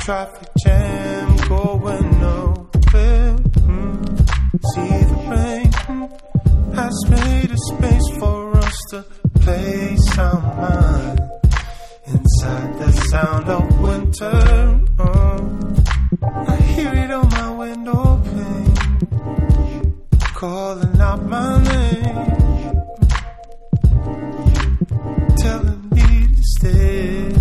traffic jam going nowhere. See the rain has made a space for us to place our mind inside the sound of winter. I hear it on my window pane, calling out my name, telling me to stay.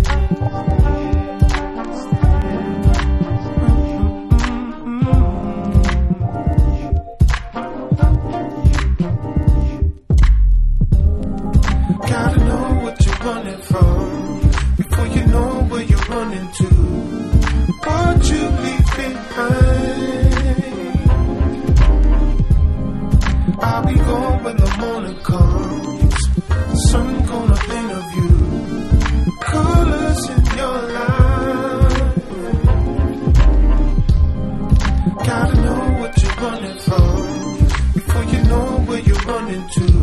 Gotta know what you're running from before you know where you're running to. What you leave behind. I'll be gone when the morning comes. The sun gonna paint a view, colors in your life. Gotta know what you're running from before you know where you're running to.